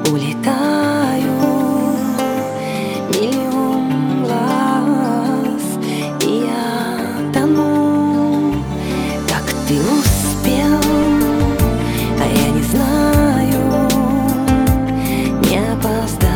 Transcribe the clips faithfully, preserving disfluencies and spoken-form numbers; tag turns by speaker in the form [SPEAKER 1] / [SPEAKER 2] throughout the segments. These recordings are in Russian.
[SPEAKER 1] улетаю, миллион глаз, и я тону. Как ты успел, а я не знаю, не опоздать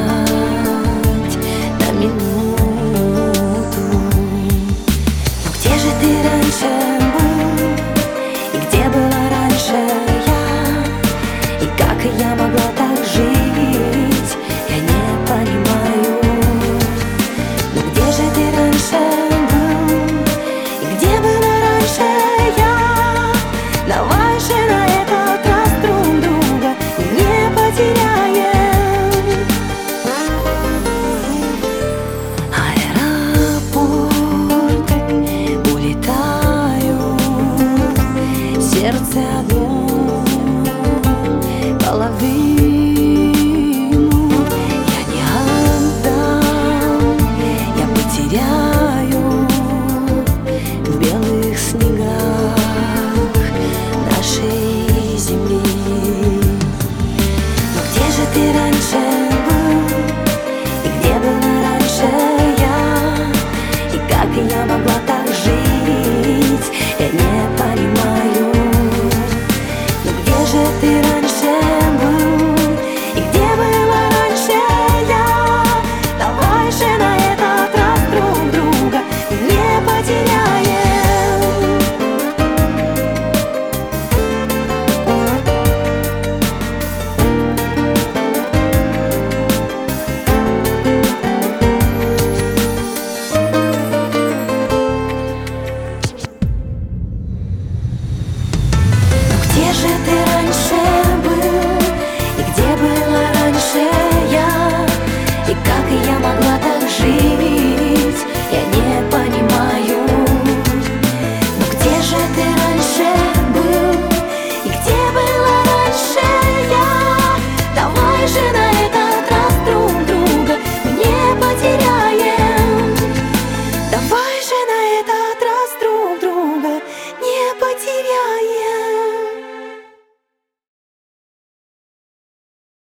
[SPEAKER 1] на минуту. Но где же ты раньше был, и где была раньше я, и как я могла так жить, я не понимаю. Но где же ты раньше был, и где была раньше я? Давай же на этот раз друг друга не потеряем. Аэропорт, улетаю, сердце одну половину я не отдам, я потеряю в белых снегах нашей земли. Но где же ты раньше был, и где была раньше я, и как я могла